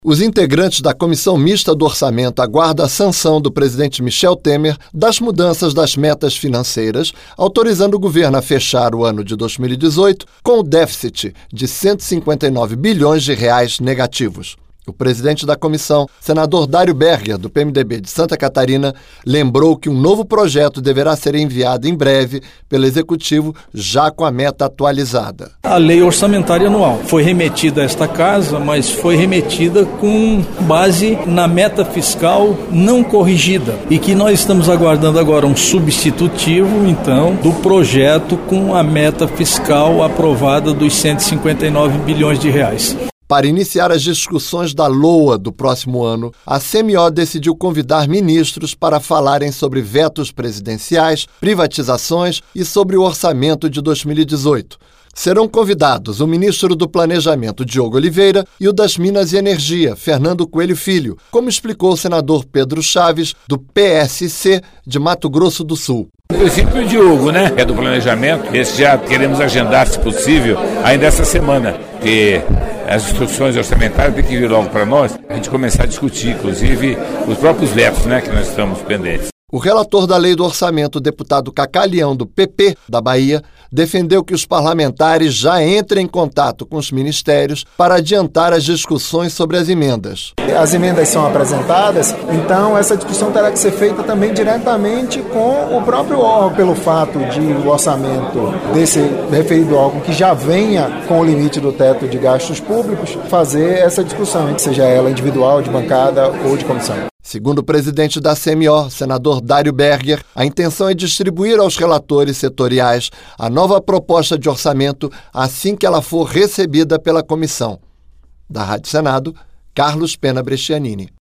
Os integrantes da Comissão Mista do Orçamento aguardam a sanção do presidente Michel Temer das mudanças das metas financeiras, autorizando o governo a fechar o ano de 2018 com o déficit de 159 bilhões de reais negativos. O presidente da comissão, senador Dário Berger, do PMDB de Santa Catarina, lembrou que um novo projeto deverá ser enviado em breve pelo Executivo, já com a meta atualizada. A lei orçamentária anual foi remetida a esta casa, mas foi remetida com base na meta fiscal não corrigida e que nós estamos aguardando agora um substitutivo, então, do projeto com a meta fiscal aprovada dos 159 bilhões de reais. Para iniciar as discussões da LOA do próximo ano, a CMO decidiu convidar ministros para falarem sobre vetos presidenciais, privatizações e sobre o orçamento de 2018. Serão convidados o ministro do Planejamento, Diogo Oliveira, e o das Minas e Energia, Fernando Coelho Filho, como explicou o senador Pedro Chaves, do PSC de Mato Grosso do Sul. O princípio Diogo, né? É do planejamento. Esse já queremos agendar, se possível, ainda essa semana, porque as instruções orçamentárias têm que vir logo para nós, a gente começar a discutir, inclusive, os próprios vetos, né, que nós estamos pendentes. O relator da lei do orçamento, o deputado Cacá Leão, do PP da Bahia, defendeu que os parlamentares já entrem em contato com os ministérios para adiantar as discussões sobre as emendas. As emendas são apresentadas, então essa discussão terá que ser feita também diretamente com o próprio órgão, pelo fato de o orçamento desse referido órgão que já venha com o limite do teto de gastos públicos, fazer essa discussão, seja ela individual, de bancada ou de comissão. Segundo o presidente da CMO, senador Dário Berger, a intenção é distribuir aos relatores setoriais a nova proposta de orçamento assim que ela for recebida pela comissão. Da Rádio Senado, Carlos Pena Brescianini.